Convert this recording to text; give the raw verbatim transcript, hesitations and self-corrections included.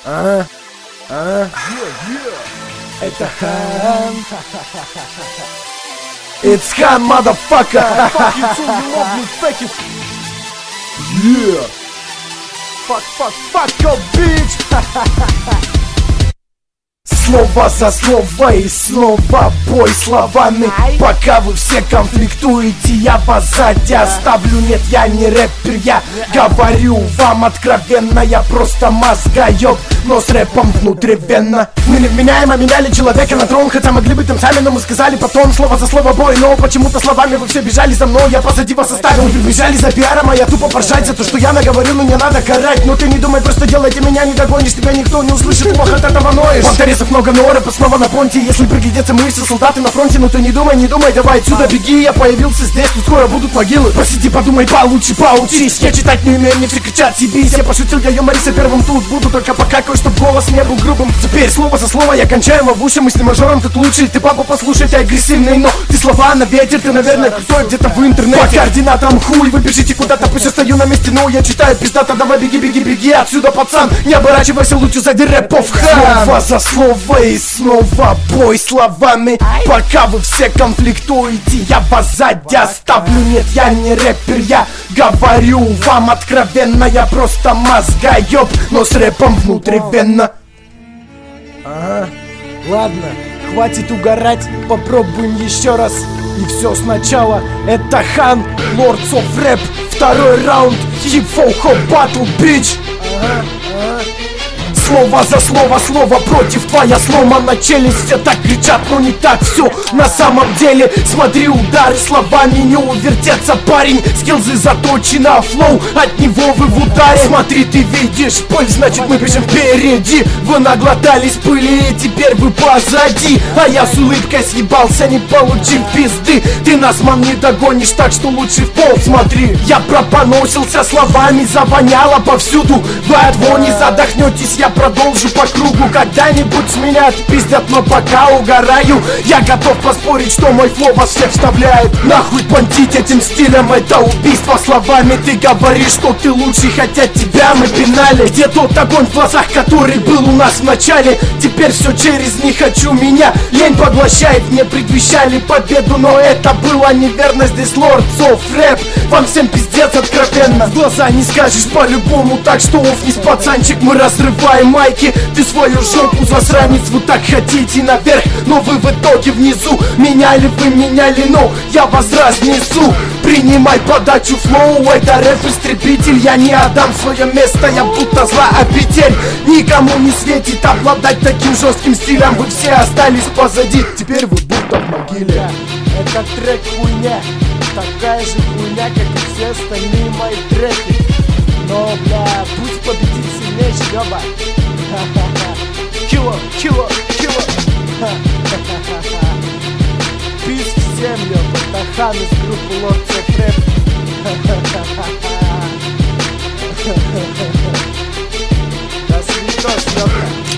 А? А? Это Хан. It's Хан, motherfucker. Fuck you too, you love me, fake it. Yeah. Fuck, fuck, fuck your bitch. Слово за слово и снова бой словами. Пока вы все конфликтуете, я вас сзади оставлю. Нет, я не рэпер, я говорю вам откровенно. Я просто мозгаёб, но с рэпом внутривенно. Мы невменяемо меняли человека на трон, хотя могли бы там сами, но мы сказали потом слово за слово бой. Но почему-то словами вы все бежали за мной, я позади вас оставил. Вы прибежали за пиаром, а я тупо поржать за то, что я наговорил, но не надо карать. Но ты не думай, просто делайте меня, не догонишь, тебя никто не услышит, плохо от этого ноешь. Понторезов много, но рэпа снова на понте. Если приглядеться, мы все солдаты на фронте. Но ты не думай, не думай, давай отсюда беги. Я появился здесь, тут скоро будут могилы. Посиди, подумай, получше, поучись. Я читать не умею, мне все кричат, съебись. Я пошутил, я юмориста первым тут буду. Только пока кое-чтоб голос не был грубым. Теперь слово за слово я кончаю в уши. Мы с мажором тут лучше. Ты, папа, послушай, ты агрессивный, но ты слова на ветер. Ты, наверное, крутой где-то в интернете. По координатам хуй, вы бежите куда-то. Пусть я стою на месте, но я читаю пиздато. Давай беги, беги, беги отсюда, пацан. Не оборачивайся, лучше сзади рэпов Хан. Слово за слово и снова бой словами. Пока вы все конфликтуете, я вас сзади оставлю. Нет, я не рэпер, я говорю вам откровенно. Я просто мозгаёб, но с рэпом внутривенно. Ага, ладно, хватит угорать, попробуем еще раз. И все сначала, это Хан, Lords of Rap. Второй раунд, хип-хоп батл, бич. Ага, ага. Слово за слово, слово против, твоя сломана челюсть. Все так кричат, но не так все на самом деле. Смотри, удары словами не увертеться, парень. Скиллзы заточены, а флоу от него вы в ударе. Смотри, ты видишь пыль, значит мы бежим впереди. Вы наглотались пыли и теперь вы позади. А я с улыбкой съебался, не получив пизды. Ты нас, ман, не догонишь, так что лучше в пол смотри. Я пропоносился словами, завоняло повсюду. Вы от вони задохнетесь, я продолжу по кругу. Когда-нибудь меня отпиздят, но пока угораю. Я готов поспорить, что мой флоу вас всех вставляет. Нахуй понтить этим стилем, это убийство словами. Ты говоришь, что ты лучший, хотя тебя мы пинали. Где тот огонь в глазах, который был у нас в начале? Теперь все через «не хочу», меня лень поглощает. Мне предвещали победу, но это была неверно. Здесь Lords of Rap, вам всем пиздец откровенно. В глаза не скажешь по-любому, так что офнись, пацанчик, мы разрываем майки. Ты свою жопу, засранец, вы так хотите наверх, но вы в итоге внизу. Меняли вы, меняли, но я вас разнесу. Принимай подачу флоу, это рэп-истребитель. Я не отдам свое место, я будто зла обитель. Никому не светит обладать таким жестким стилем. Вы все остались позади, теперь вы будто в могиле. Этот трек хуйня, такая же хуйня, как и все остальные мои треки. Но, бля, пусть победит сильнейший, ёба. Кило, кило, кило. Пиз всем, ёба. Это Хан из группы Lords of Rap. До свидос, ёба.